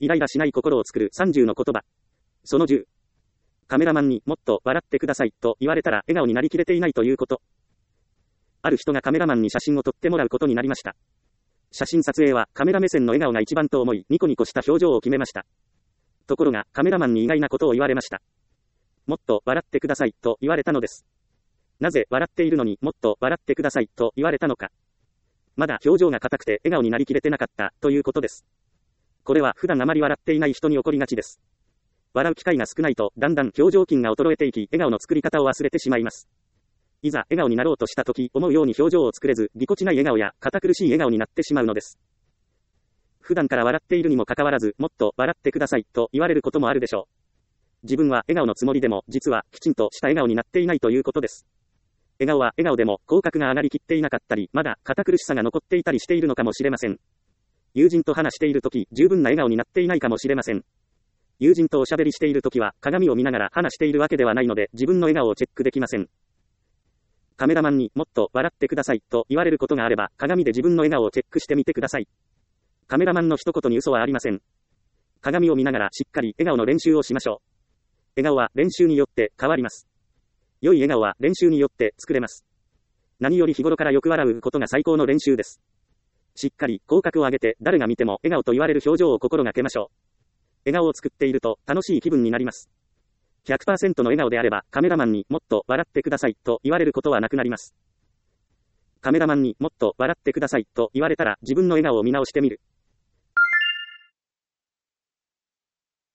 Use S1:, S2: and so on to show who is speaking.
S1: イライラしない心を作る30の言葉。その10。カメラマンにもっと笑ってくださいと言われたら笑顔になりきれていないということ。ある人がカメラマンに写真を撮ってもらうことになりました。写真撮影はカメラ目線の笑顔が一番と思い、ニコニコした表情を決めました。ところがカメラマンに意外なことを言われました。もっと笑ってくださいと言われたのです。なぜ笑っているのにもっと笑ってくださいと言われたのか。まだ表情が硬くて笑顔になりきれてなかったということです。これは普段あまり笑っていない人に起こりがちです。笑う機会が少ないとだんだん表情筋が衰えていき、笑顔の作り方を忘れてしまいます。いざ笑顔になろうとしたとき、思うように表情を作れず、ぎこちない笑顔や堅苦しい笑顔になってしまうのです。普段から笑っているにもかかわらず、もっと笑ってくださいと言われることもあるでしょう。自分は笑顔のつもりでも、実はきちんとした笑顔になっていないということです。笑顔は笑顔でも口角が上がりきっていなかったり、まだ堅苦しさが残っていたりしているのかもしれません。友人と話しているとき、十分な笑顔になっていないかもしれません。友人とおしゃべりしているときは、鏡を見ながら話しているわけではないので、自分の笑顔をチェックできません。カメラマンにもっと笑ってくださいと言われることがあれば、鏡で自分の笑顔をチェックしてみてください。カメラマンの一言に嘘はありません。鏡を見ながらしっかり笑顔の練習をしましょう。笑顔は練習によって変わります。良い笑顔は練習によって作れます。何より日頃からよく笑うことが最高の練習です。しっかり口角を上げて誰が見ても笑顔と言われる表情を心がけましょう。笑顔を作っていると楽しい気分になります。100% の笑顔であればカメラマンにもっと笑ってくださいと言われることはなくなります。カメラマンにもっと笑ってくださいと言われたら自分の笑顔を見直してみる。